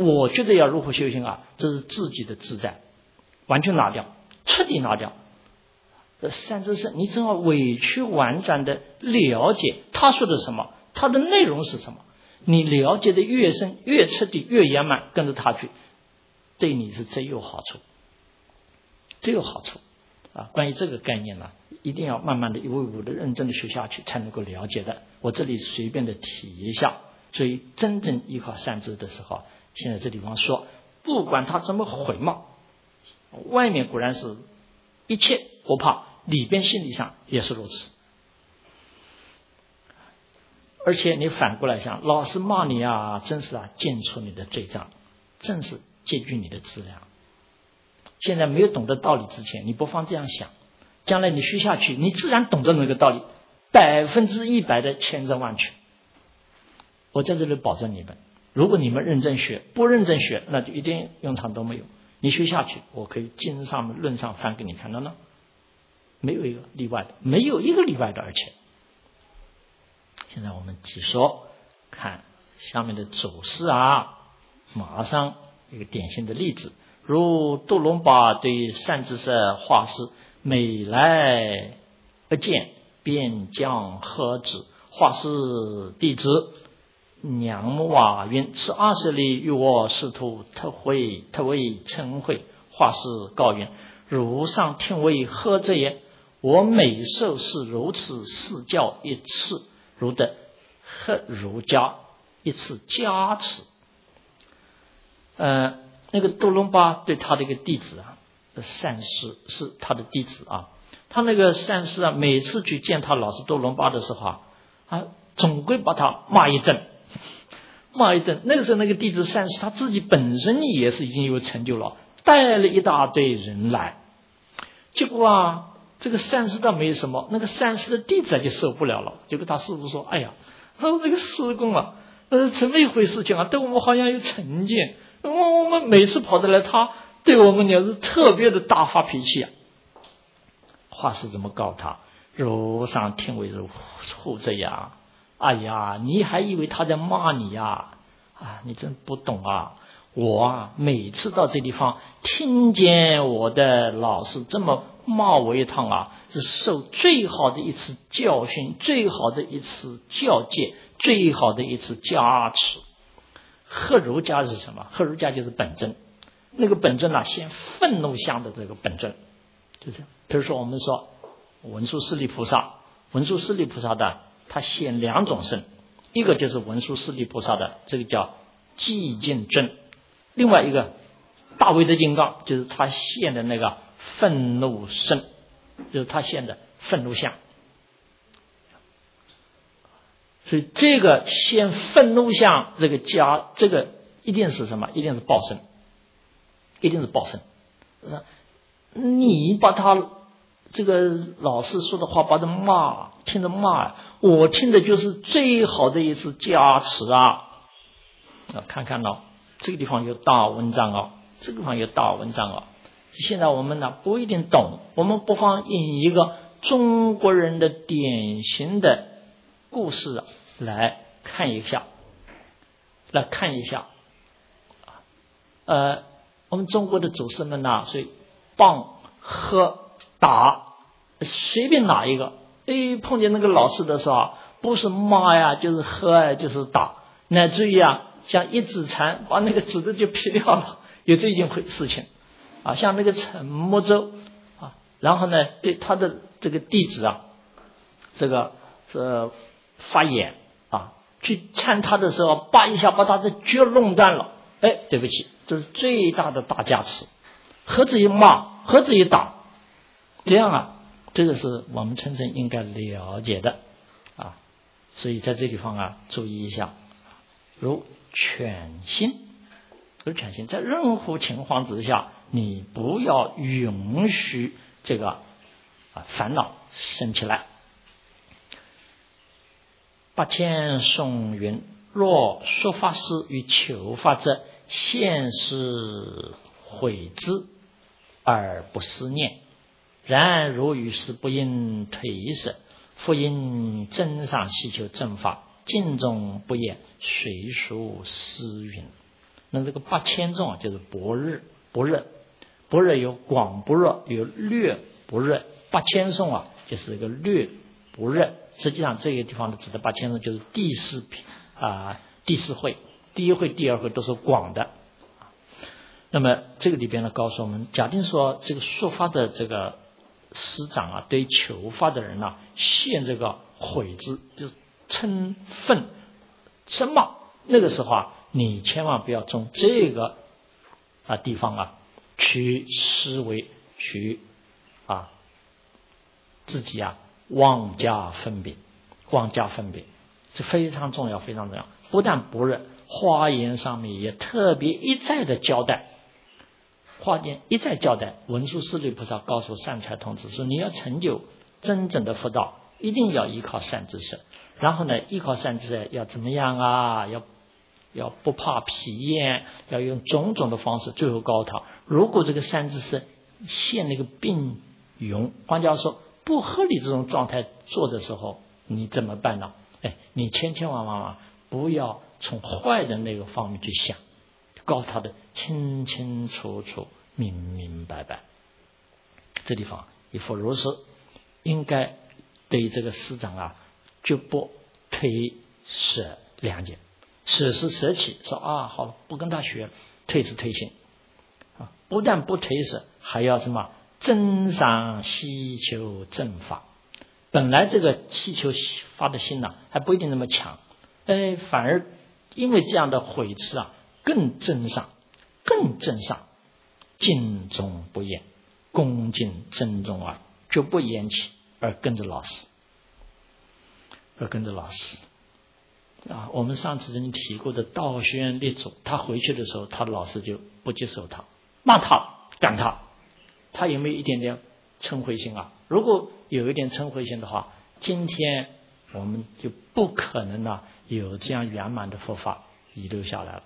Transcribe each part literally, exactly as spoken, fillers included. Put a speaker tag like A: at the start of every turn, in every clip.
A: 我觉得要如何修行啊？这是自己的自在，完全拿掉，彻底拿掉。善知识，你只要委曲婉转的了解他说的什么，他的内容是什么，你了解的越深越彻底越圆满，跟着他去，对你是最有好处，最有好处啊！关于这个概念呢，一定要慢慢的一步一步的认真的学下去，才能够了解的。我这里随便的提一下，所以真正依靠善知的时候，现在这地方说，不管他怎么毁谤，外面固然是一切不怕，里边心理上也是如此。而且你反过来想，老师骂你啊，真是啊，见出你的罪障，正是借据你的资粮。现在没有懂得道理之前，你不妨这样想，将来你学下去，你自然懂得那个道理，百分之一百的千真万确。我在这里保证你们，如果你们认真学，不认真学，那就一点用场都没有。你学下去，我可以经上论上翻给你看到呢，没有一个例外的，没有一个例外的。而且现在我们继续说，看下面的走势啊，马上一个典型的例子，如杜龙巴对善知识画师，每来而见，便将喝止。画师弟子娘瓦云：此二十里与我师徒特会特为称会。画师告云：如上听为何者也？我每受是如此四教一次，如得贺儒家一次加持。呃，那个杜龙巴对他的一个弟子啊，善师是他的弟子啊，他那个善师啊，每次去见他老师杜龙巴的时候啊，啊，总归把他骂一顿。骂一顿。那个时候那个弟子善师他自己本身也是已经有成就了，带了一大堆人来，结果啊这个善师倒没什么，那个善师的弟子就受不了了，就跟他师父说：哎呀，他说这个师公啊，呃，怎么一回事情啊，对我们好像有成见，我们每次跑得来，他对我们也是特别的大发脾气啊。话是怎么告他？如上听为如护者呀，哎呀，你还以为他在骂你呀？啊，你真不懂啊！我啊，每次到这地方，听见我的老师这么骂我一趟啊，是受最好的一次教训，最好的一次教诫，最好的一次加持。贺儒家是什么？贺儒家就是本真，那个本真啊，现愤怒相的这个本真，就这样。比如说我们说文殊师利菩萨，文殊师利菩萨的他现两种身，一个就是文殊师利菩萨的这个叫寂静真，另外一个大威德金刚就是他现的那个愤怒身，就是他现的愤怒相。所以这个现愤怒相，这个加这个一定是什么？一定是报身，一定是报身。你把他这个老师说的话把他骂，听着骂，我听的就是最好的一次加持啊！啊，看看了，这个地方有大文章啊，这个地方有大文章啊。现在我们呢不一定懂，我们不妨引一个中国人的典型的故事来看一下，来看一下。呃，我们中国的祖师们呐，所以棒、喝、打，随便哪一个，哎，碰见那个老师的时候，不是骂呀，就是喝呀，就是打，乃至于啊，像一指禅把那个指头就劈掉了，有这一件事情啊。像那个陈木洲啊，然后呢，对他的这个弟子啊，这个这发言啊，去参他的时候，叭一下把他的脚弄断了。哎，对不起，这是最大的大加持，何止于骂，何止于打，这样啊，这个是我们真正应该了解的啊。所以在这地方啊，注意一下，如犬心，如犬心，在任何情况之下，你不要允许这个啊烦恼生起来。八千颂云：若说法师与求法者，现是悔之而不思念，然如于是不应退舍，复因真上希求正法，尽中不言，随属思云。 那这个八千众就是般若，般若，般若有广般若，有略般若，八千颂啊就是一个略般若。实际上这个地方的指的八千颂就是第四品啊、呃，第四会，第一会、第二会都是广的。那么这个里边呢，告诉我们，假定说这个说法的这个师长啊，对求法的人啊，献这个悔之，就是嗔愤声骂，那个时候啊，你千万不要从这个啊地方啊去思维，去啊自己啊妄加分别，妄加分别，这非常重要，非常重要。不但般若，华严上面也特别一再的交代，华严一再交代，文殊师利菩萨告诉善财童子说，你要成就真正的佛道，一定要依靠善知识。然后呢，依靠善知识要怎么样啊？要要不怕疲厌，要用种种的方式。最后告诉他，如果这个善知识现那个病勇，换句话说不合理这种状态做的时候，你怎么办呢？哎，你千千万万万不要从坏的那个方面去想，告诉他的清清楚楚、明明白白。这地方以佛如是，应该对这个师长啊，绝不推舍两解。舍是舍弃，说啊好了，不跟他学了；退是退心啊，不但不退舍，还要什么增上希求正法。本来这个希求发的心呢、啊，还不一定那么强，哎，反而因为这样的悔痴啊，更增上，更增上，敬重不厌，恭敬珍重啊，绝不言弃，而跟着老师，而跟着老师。啊，我们上次曾经提过的道宣列祖，他回去的时候，他的老师就不接受他，骂他，赶他。他有没有一点点嗔恚心啊？如果有一点嗔恚心的话，今天我们就不可能呢有这样圆满的佛法遗留下来了，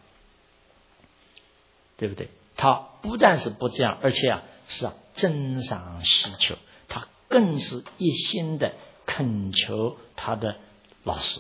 A: 对不对？他不但是不这样，而且啊是啊增上希求，他更是一心的恳求他的老师。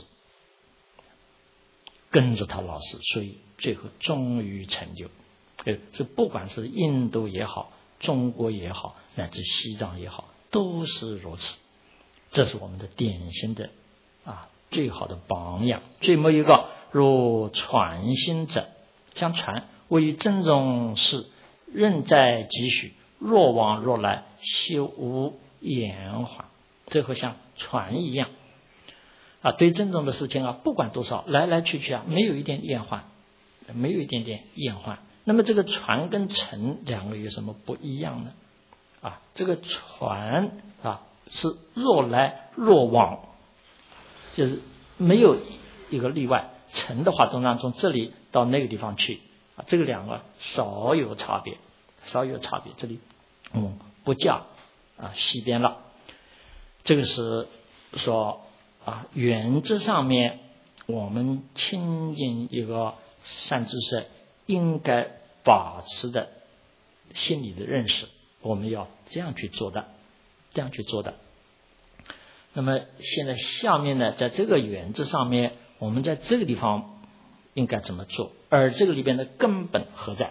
A: 跟着他老师，所以最后终于成就。呃，这不管是印度也好，中国也好，乃至西藏也好，都是如此。这是我们的典型的啊最好的榜样。最末一个，若传心者，相传为真宗事，任在几许，若往若来，休无延缓。最后像船一样。啊，对真正的事情啊，不管多少，来来去去啊，没有一点厌患，没有一点点厌患。那么这个船跟沉两个有什么不一样呢？啊，这个船啊是若来若往，就是没有一个例外。沉的话，通常从这里到那个地方去啊，这个两个少有差别，少有差别。这里嗯不叫啊西边了，这个是说。啊，原则上面，我们亲近一个善知识，应该把持的心理的认识，我们要这样去做的，这样去做的。那么现在下面呢，在这个原则上面，我们在这个地方应该怎么做？而这个里边的根本何在？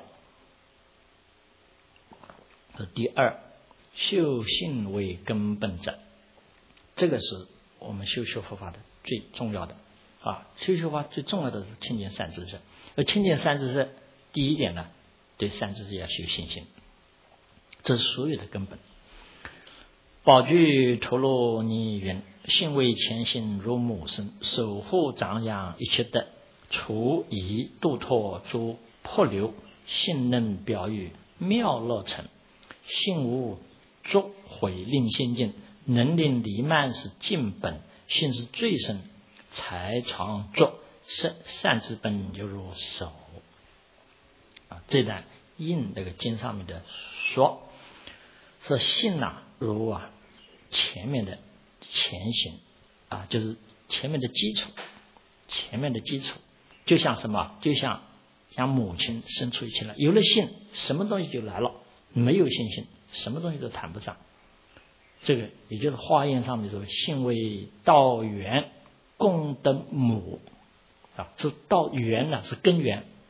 A: 第二，修性为根本者，这个是我们修学佛法的最重要的啊，修学佛法最重要的是亲近善知识。而亲近善知识，第一点呢，对善知识要修信心，这是所有的根本。宝具陀罗尼云：信为前行如母生，守护长养一切德，除疑度脱诸破流，信能表于妙乐成，信无作毁令心尽，能令离慢是尽本，性是最深，才常作善善之本犹如手啊。这段印那个经上面的说，说信啊，如啊前面的前行啊，就是前面的基础，前面的基础，就像什么？就像像母亲生出一切来，有了信，什么东西就来了；没有信心，什么东西都谈不上。这个也就是华严上面说，信为道源，功德母啊，是道源呢，是根源啊，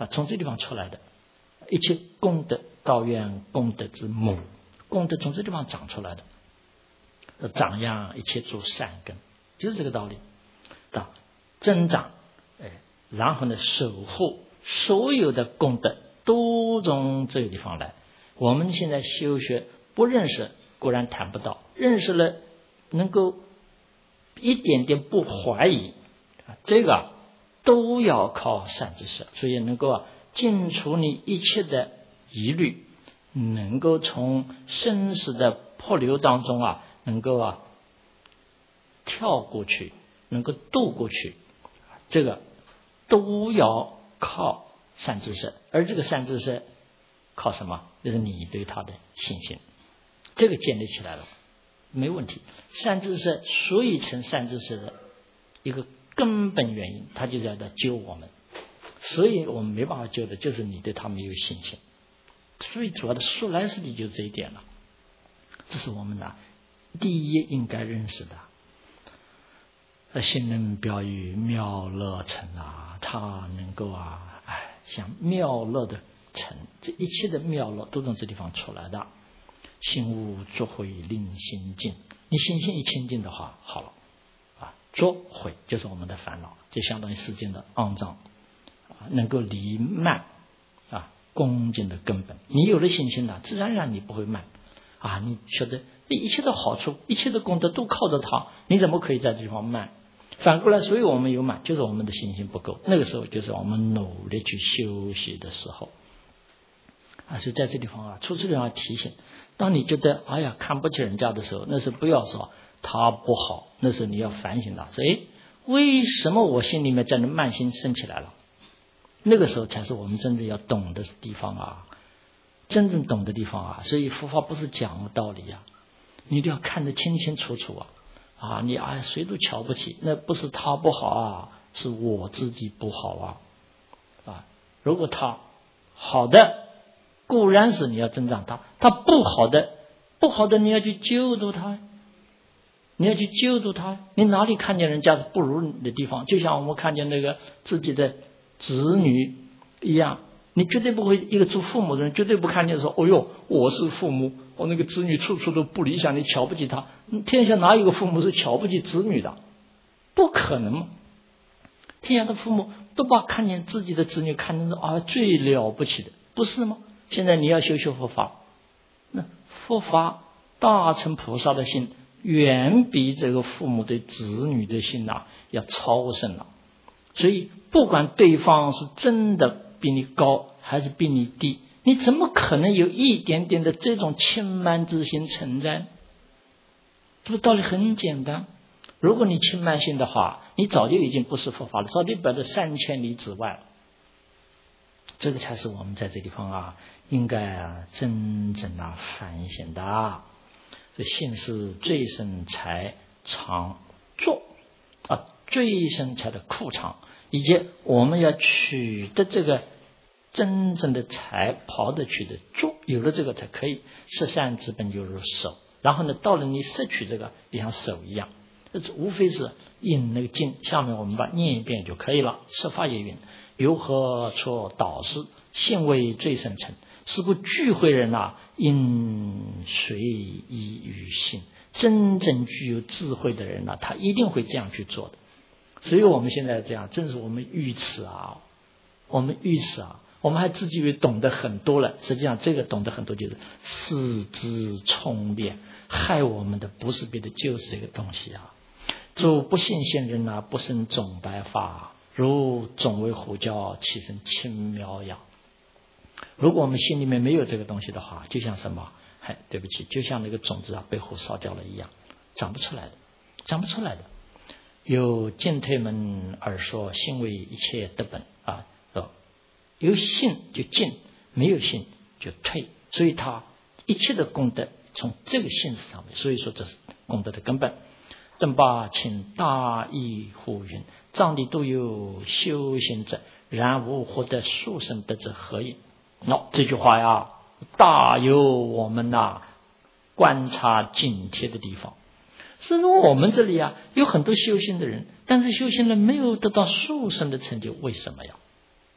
A: 啊，从这地方出来的。一切功德道源功德之母，功德从这地方长出来的，长养一切诸善根，就是这个道理。啊，增长，哎，然后呢，守护所有的功德都从这个地方来。我们现在修学不认识，固然谈不到；认识了，能够一点点不怀疑，啊，这个都要靠善知识，所以能够啊。尽除你一切的疑虑，能够从生死的迫流当中啊，能够啊跳过去，能够渡过去，这个都要靠善知识。而这个善知识靠什么？就是你对他的信心，这个建立起来了，没问题。善知识所以成善知识的一个根本原因，他就是要来救我们。所以我们没办法救的，就是你对他没有信心。最主要的说来实际就这一点了，这是我们呢第一应该认识的。心能表于妙乐城啊，他能够啊，哎，像妙乐的城，这一切的妙乐都从这地方出来的。心无作毁，令心净。你心性一清净的话，好了啊，作毁就是我们的烦恼，就相当于世间的肮脏。能够离慢啊，恭敬的根本。你有了信心了，自然而然你不会慢啊。你晓得一切的好处，一切的功德都靠着它，你怎么可以在这地方慢？反过来，所以我们有慢，就是我们的信心不够。那个时候就是我们努力去休息的时候啊。所以在这地方啊，处处都要提醒。当你觉得哎呀看不起人家的时候，那是不要说他不好，那时候你要反省了，说哎，为什么我心里面这样的慢心生起来了？那个时候才是我们真正要懂的地方啊，真正懂的地方啊。所以佛法不是讲道理啊，你一定要看得清清楚楚啊。啊，你啊谁都瞧不起，那不是他不好啊，是我自己不好啊。啊，如果他好的，固然是你要增长他；他不好的，不好的你要去救度他，你要去救度他。你哪里看见人家是不如你的地方？就像我们看见那个自己的子女一样，你绝对不会，一个做父母的人绝对不看见说，哦哟，我是父母，我那个子女处处都不理想，你瞧不起他。天下哪有个父母是瞧不起子女的？不可能。天下的父母都把看见自己的子女看成是啊最了不起的，不是吗？现在你要修修佛法，那佛法大乘菩萨的心远比这个父母对子女的心啊要超胜了。所以不管对方是真的比你高还是比你低，你怎么可能有一点点的这种轻慢之心存在？这个道理很简单。如果你轻慢心的话，你早就已经不是佛法了，早就摆在三千里之外了。这个才是我们在这地方啊，应该啊真正啊反省的。这性是最生财常做啊，最生财的库藏，以及我们要取得这个真正的财，跑得取的做，有了这个才可以。摄善之本就如手，然后呢，到了你摄取这个，就像手一样。这无非是印那个经，下面我们把念一遍就可以了。设法也云：由何处导师，性为最深沉。是故聚会人啊，应随依于性。真正具有智慧的人啊，他一定会这样去做的。所以我们现在这样，正是我们愚痴啊，我们愚痴啊，我们还自己以为懂得很多了，实际上这个懂得很多就是四肢冲练，害我们的不是别的，就是这个东西啊。诸不信仙人啊，不生种白发，如种为虎啸，其生青苗芽。如果我们心里面没有这个东西的话，就像什么？哎，对不起，就像那个种子啊被火烧掉了一样，长不出来的，长不出来的。有进退门而说，信为一切德本啊，有信就进，没有信就退，所以他一切的功德从这个信上面，所以说这是功德的根本。顿巴请大义护云：藏地都有修行者，然无获得殊胜德者何也？那、no, 这句话呀，大有我们呐、啊、观察警惕的地方。是说我们这里啊有很多修行的人，但是修行人没有得到殊胜的成就，为什么呀？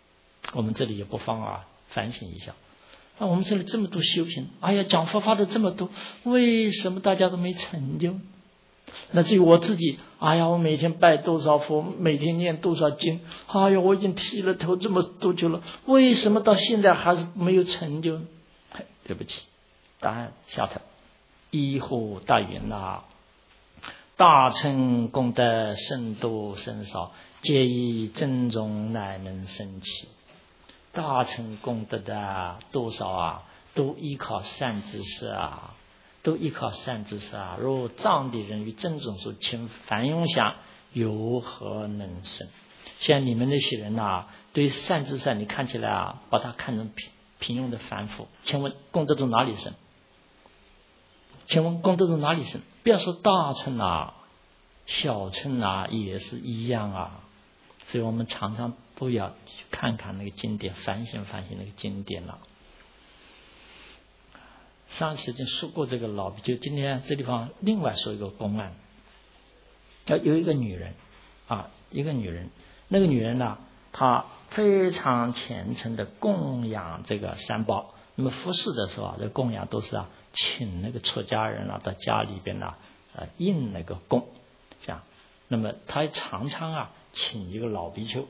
A: 我们这里也不妨啊反省一下。那我们这里这么多修行，哎呀，讲佛法的这么多，为什么大家都没成就？那至于我自己，哎呀，我每天拜多少佛，每天念多少经，哎呀，我已经剃了头这么多久了，为什么到现在还是没有成就？对不起，答案下头，一呼大云呐，大乘功德甚多甚少，皆以正种乃能生起。大乘功德的多少啊，都依靠善知识啊，都依靠善知识啊。若藏地人与正种所请凡庸想，有何能生？像你们那些人呐、啊，对善知识你看起来啊，把它看成平平庸的凡夫，请问功德从哪里生？请问功德从哪里生？不要说大乘啊，小乘啊也是一样啊。所以我们常常都要去看看那个经典，反省反省那个经典了。上次已经说过这个老比丘，今天这地方另外说一个公案。要有一个女人啊，一个女人，那个女人呢，她非常虔诚的供养这个三宝。那么服侍的时候啊，这供养都是啊，请那个出家人啊到家里边呢，呃，印那个供，这样。那么她常常啊，请一个老比丘。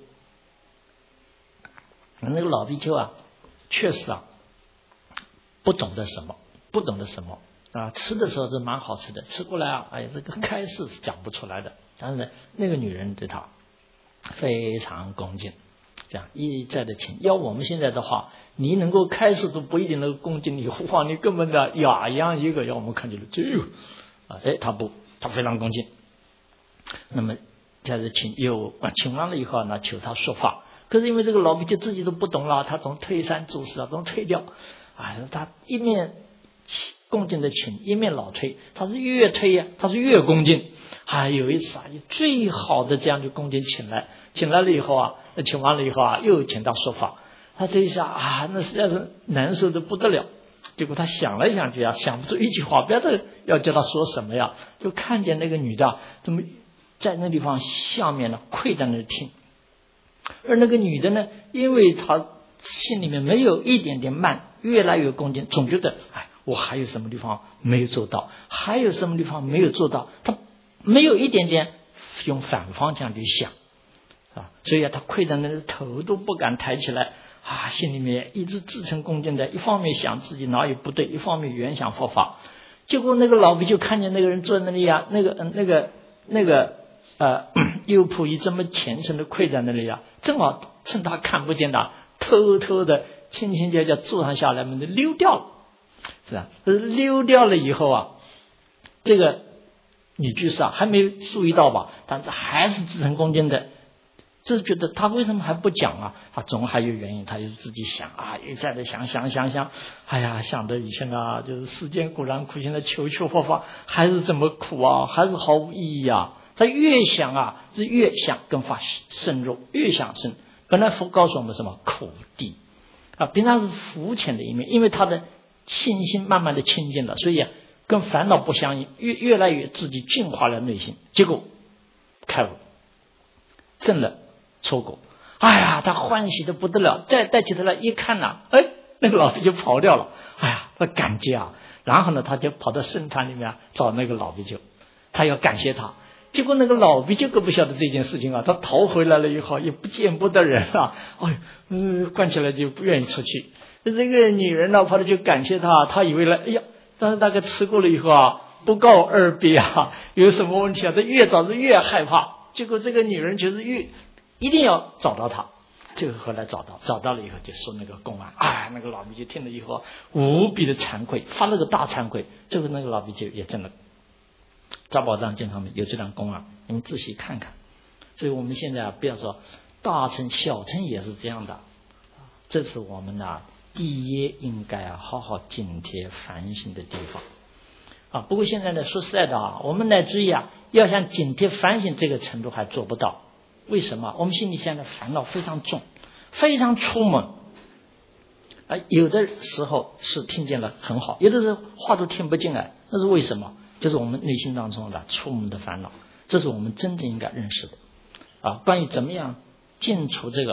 A: 那个老比丘啊，确实啊，不懂得什么，不懂得什么啊，吃的时候是蛮好吃的，吃过来啊，哎，这个开示是讲不出来的。但是呢，那个女人对他非常恭敬，这样一再的请。要我们现在的话，你能够开示都不一定能够恭敬你，哇，你根本的哑样一个，要我们看起来这个啊，哎，他不，他非常恭敬。那么在这请又请完了以后呢，求他说法。可是因为这个老比丘自己都不懂了，他总推三阻四啊，总推掉。啊，他一面恭敬的请，一面老推，他是越推呀、啊，他是越恭敬。还、啊、有一次啊，最好的这样就恭敬请来，请来了以后啊，请完了以后啊，又请他说法。他这一下啊，那实在是难受的不得了。结果他想来想去啊，想不出一句话，不知道要叫他说什么呀，就看见那个女的怎么在那地方下面呢，跪在那听。而那个女的呢，因为她心里面没有一点点慢，越来越恭敬，总觉得哎，我还有什么地方没有做到，还有什么地方没有做到，她没有一点点用反方向去想啊，所以啊，她跪在那里，头都不敢抬起来啊，心里面一直自称恭敬的，一方面想自己哪有不对，一方面原想佛法。结果那个老比就看见那个人坐在那里啊，那个嗯，那个那个呃，优仆夷这么虔诚的跪在那里啊，正好趁他看不见的，偷偷的轻轻悄悄坐上下来，门就溜掉了，是吧？溜掉了以后啊，这个女居士啊还没注意到吧，但是还是自称恭敬的。就是觉得他为什么还不讲啊？他总还有原因，他就自己想啊，一再的想想想想，哎呀，想的以前啊，就是世间固然苦，现在求求佛法还是这么苦啊，还是毫无意义啊。他越想啊，是越想更发深入，越想深。本来佛告诉我们什么苦地啊，平常是肤浅的一面，因为他的信心慢慢的清净了，所以啊，跟烦恼不相应，越越来越自己净化了内心，结果开悟，证了出果。哎呀，他欢喜的不得了，再带起头来一看呐、啊，哎，那个老比就跑掉了。哎呀，他感激啊，然后呢，他就跑到僧团里面、啊、找那个老比丘，他要感谢他。结果那个老比丘可不晓得这件事情啊，他逃回来了以后也不见不得人啊，哎，嗯，关起来就不愿意出去。这个女人呢，跑了就感谢他，他以为了，哎呀，但是大概吃过了以后啊，不告而别啊，有什么问题啊？他越找是越害怕。结果这个女人就是越一定要找到他，这个后来找到，找到了以后就说那个公案，哎，那个老比丘听了以后无比的惭愧，发了个大惭愧。最后那个老比丘也真的，杂宝藏经上面有这段公案，你们仔细看看。所以我们现在啊，不要说大乘小乘也是这样的，这是我们啊第一应该啊好好警惕反省的地方啊。不过现在呢，说实在的啊，我们乃至于啊要想警惕反省这个程度还做不到。为什么？我们心里现在烦恼非常重，非常粗猛啊！有的时候是听见了很好，有的时候话都听不进来，那是为什么？就是我们内心当中的粗猛的烦恼，这是我们真正应该认识的啊！关于怎么样净除这个，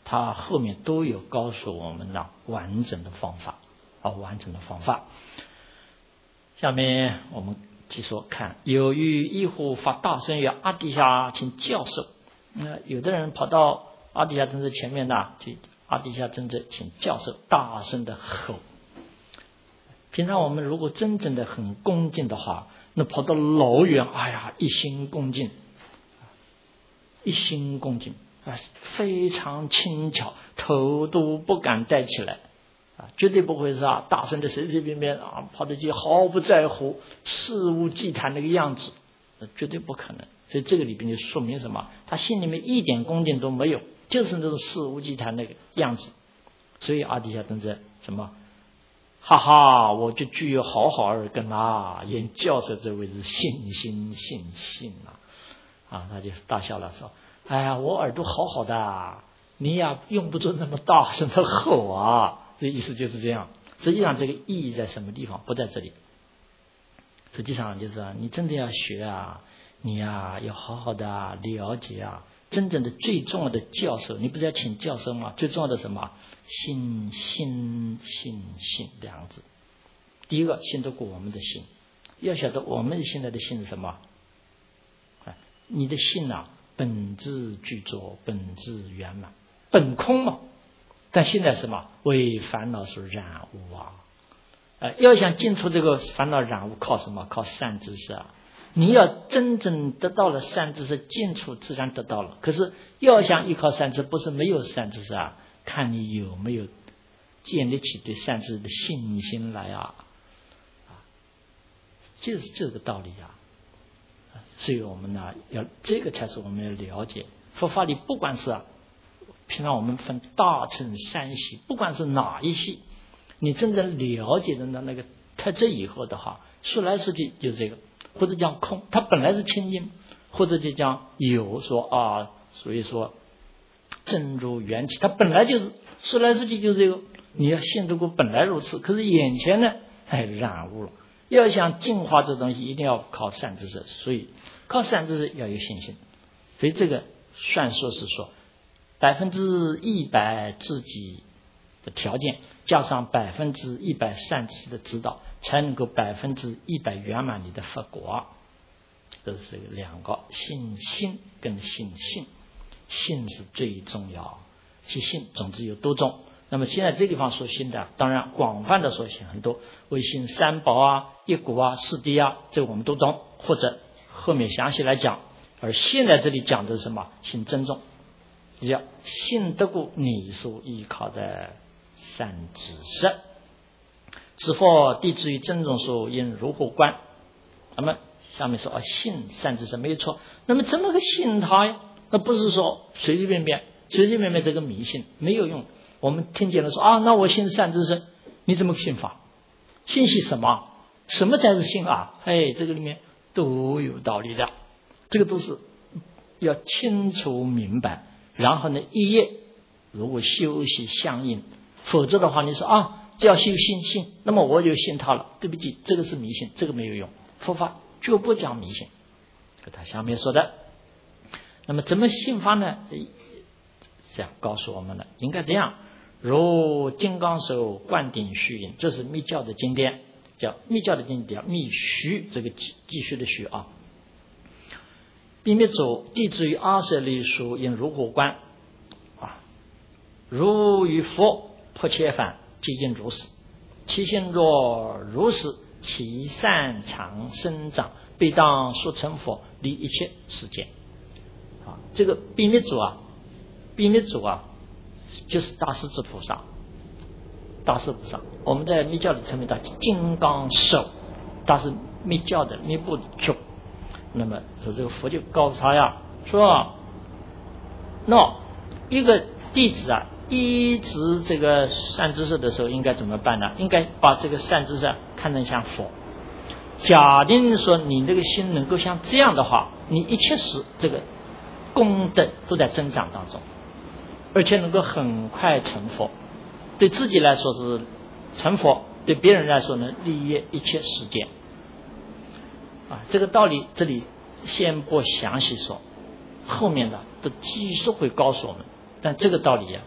A: 他后面都有告诉我们的完整的方法啊，完整的方法。下面我们继续看，有于一户发大声曰：“阿底峡，请教授。”那有的人跑到阿底峡尊者前面呢，去阿底峡尊者请教授，大声的吼。平常我们如果真正的很恭敬的话，那跑到老远，哎呀，一心恭敬，一心恭敬啊，非常轻巧，头都不敢抬起来啊，绝对不会是啊，大声的随随便便啊，跑得去毫不在乎，肆无忌惮那个样子，绝对不可能。所以这个里边就说明什么？他心里面一点恭敬都没有，就是那种肆无忌惮那个样子。所以阿底峡尊者什么？哈哈，我就具有好好耳根啊！言教授这位是信心信心啊！啊，他就大笑了，说：“哎呀，我耳朵好好的，你呀用不着那么大声的吼啊！”这意思就是这样。实际上，这个意义在什么地方？不在这里。实际上就是啊，你真的要学啊，你呀要好好的了解啊。真正的最重要的教授，你不是要请教授吗？最重要的什么？信心信信两字。第一个信得过我们的心，要晓得我们现在的心是什么？啊，你的心啊，本质具足，本质圆满，本空嘛。但现在什么？为烦恼所染污啊！呃，要想进出这个烦恼染污，靠什么？靠善知识啊！你要真正得到了善知识，进出自然得到了。可是要想依靠善知识，不是没有善知识啊，看你有没有建立起对善知识的信心来啊！啊，就是这个道理啊！所以我们呢，要这个才是我们要了解佛法里，不管是啊，平常我们分大乘三系，不管是哪一系，你真正了解的那那个特质以后的话，说来说去就是这个。或者讲空，它本来是清净，或者就讲有，说啊，所以说正如缘起，它本来就是说来说去就是这个。你要信得过本来如此，可是眼前呢，哎，染污了。要想净化这东西，一定要靠善知识，所以靠善知识要有信心。所以这个算说是说百分之一百自己的条件，加上百分之一百善知识的指导，才能够百分之一百圆满你的佛果。这是两个信心跟信信，信是最重要，其信总之有多种。那么现在这地方说信的，当然广泛的说信很多，为信三宝啊、一果啊、四谛啊，这个我们都懂，或者后面详细来讲。而现在这里讲的是什么？信真宗，叫信得过你所依靠的善知识。此佛弟子于真宗说应如何观？那么下面说啊，信善知识没有错。那么怎么个信他呀？那不是说随随便便随随便便这个迷信没有用。我们听见了说啊，那我信善知识，你怎么信法？信息什么？什么才是信啊？哎，这个里面都有道理的，这个都是要清楚明白。然后呢，一业如果修习相应，否则的话，你说啊，只要修信信，那么我就信他了。对不起，这个是迷信，这个没有用。佛法就不讲迷信，跟他下面说的。那么怎么信法呢？这样告诉我们了，应该这样。如金刚手灌顶虚印，这是密教的经典，叫密教的经典叫密虚，这个继续的虚啊。并灭主弟子于阿舍利书应如何观啊？如与佛迫切反，即应如是。其心若如是，其善常生长，必当速成佛，离一切世界。啊，这个并灭主啊，并灭主啊，就是大势至菩萨。大势菩萨，我们在密教里称为他金刚手，他是密教的密部的主。那么说这个佛就告诉他呀，说那一个弟子啊，一直这个善知识的时候应该怎么办呢？应该把这个善知识看成像佛。假定说你这个心能够像这样的话，你一切时这个功德都在增长当中，而且能够很快成佛。对自己来说是成佛，对别人来说呢，利益一切世界。啊，这个道理这里先不详细说，后面的都继续会告诉我们。但这个道理啊，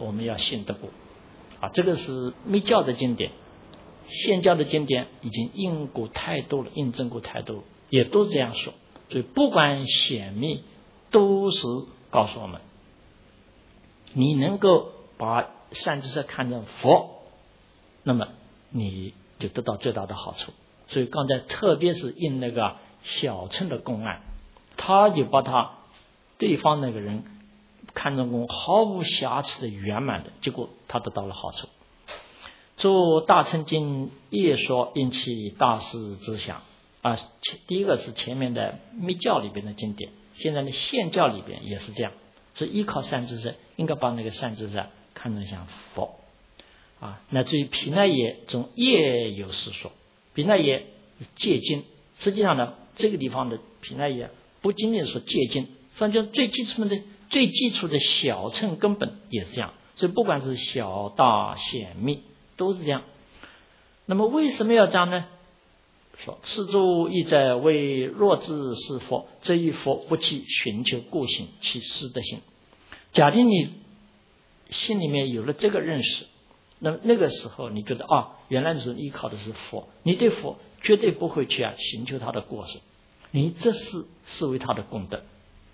A: 我们要信得过啊。这个是密教的经典，现教的经典已经印过太多了，印证过太多了，也都这样说。所以不管显密，都是告诉我们，你能够把善知识看成佛，那么你就得到最大的好处。所以刚才特别是印那个小乘的公案，他就把他对方那个人看成功毫无瑕疵的圆满的，结果他得到了好处。做大乘经业说引起大师之想啊，第一个是前面的密教里边的经典，现在的现教里边也是这样，是依靠善知识，应该把那个善知识看成像佛啊。乃至于毗奈耶中也有是说，毗奈耶戒经，实际上呢，这个地方的毗奈耶不仅仅是戒经，实际上最基础的最基础的小乘根本也是这样。所以不管是小大显密都是这样。那么为什么要这样呢？说此诸意者为若智是佛，这一佛不去寻求故性，其实德性。假定你心里面有了这个认识，那么那个时候你觉得啊，原来你是依靠的是佛，你对佛绝对不会去啊寻求他的过失，你这是视为他的功德。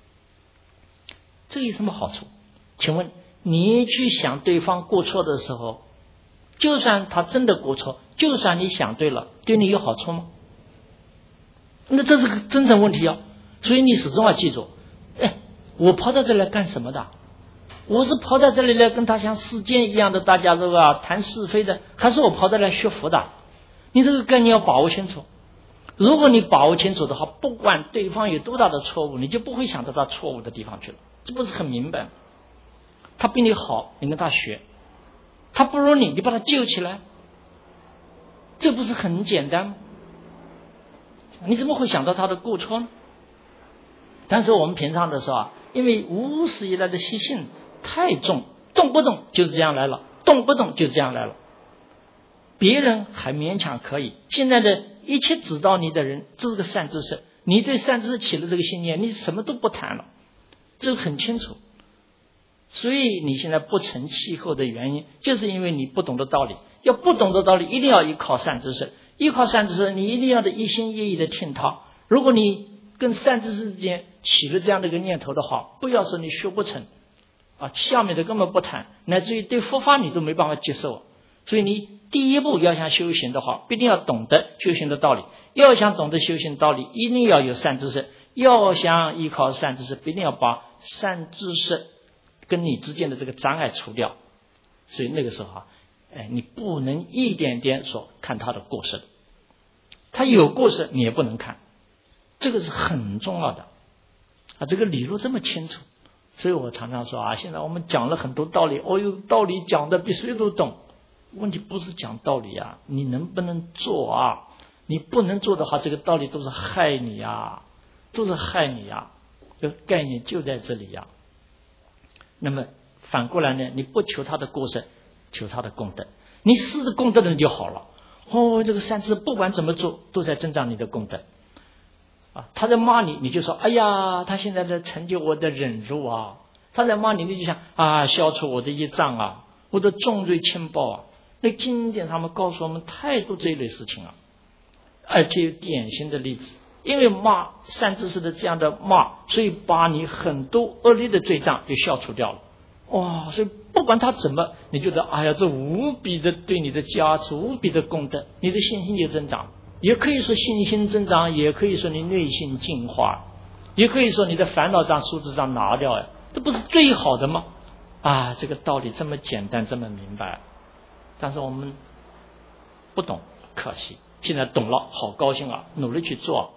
A: 这有什么好处？请问你去想对方过错的时候，就算他真的过错，就算你想对了，对你有好处吗？那这是个真正问题啊！所以你始终要记住，哎，我跑到这来干什么的？我是跑到这里来跟他像世间一样的大家这个谈是非的，还是我跑到来学佛的？你这个概念要把握清楚。如果你把握清楚的话，不管对方有多大的错误，你就不会想到他错误的地方去了。这不是很明白？他比你好，你跟他学；他不如你，你把他救起来，这不是很简单吗？你怎么会想到他的过错呢？但是我们平常的时候啊，因为无始以来的习性太重，动不动就这样来了，动不动就这样来了。别人还勉强可以，现在的一切指导你的人，这是个善知识，你对善知识起了这个信念，你什么都不谈了，这个很清楚。所以你现在不成气候的原因，就是因为你不懂得道理。要不懂得道理，一定要依靠善知识。依靠善知识，你一定要的一心一意的听他。如果你跟善知识之间起了这样的一个念头的话，不要说你学不成啊，下面的根本不谈，乃至于对佛法你都没办法接受。所以你第一步要想修行的话，必定要懂得修行的道理。要想懂得修行的道理，一定要有善知识。要想依靠善知识，必定要把善知识跟你之间的这个障碍除掉。所以那个时候啊，哎，你不能一点点说看他的过失，他有过失你也不能看，这个是很重要的啊。这个理路这么清楚，所以我常常说啊，现在我们讲了很多道理，哦哟，道理讲的比谁都懂。问题不是讲道理啊，你能不能做啊？你不能做的话，这个道理都是害你啊，都是害你啊。这个概念就在这里呀。那么反过来呢，你不求他的过失，求他的功德，你施的功德人就好了。哦，这个善知识不管怎么做，都在增长你的功德啊。他在骂你，你就说，哎呀，他现在在成就我的忍辱啊。他在骂你，你就想啊，消除我的业障啊，我的重罪轻报啊。那经典上面告诉我们太多这一类事情啊，而且有典型的例子。因为骂善知识的这样的骂，所以把你很多恶劣的罪障给消除掉了。哇，所以不管他怎么，你觉得哎呀，这无比的对你的加持，无比的功德，你的信心就增长。也可以说信心增长，也可以说你内心净化，也可以说你的烦恼障、数字障拿掉呀，这不是最好的吗？啊，这个道理这么简单，这么明白。但是我们不懂，可惜。现在懂了，好高兴啊！努力去做。